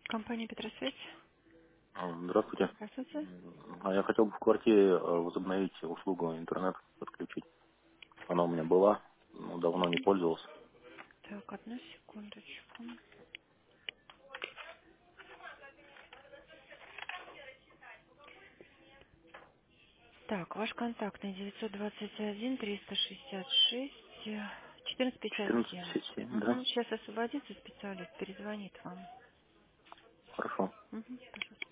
Компания Петросвязь. Здравствуйте. Здравствуйте. А я хотел бы в квартире возобновить услугу интернет подключить. Она у меня была, но давно не пользовался. Так, одну секундочку. Так, ваш контактный 921 366 1457. 14,7, да? Угу. Сейчас освободится специалист, перезвонит вам. Хорошо. Угу, пожалуйста.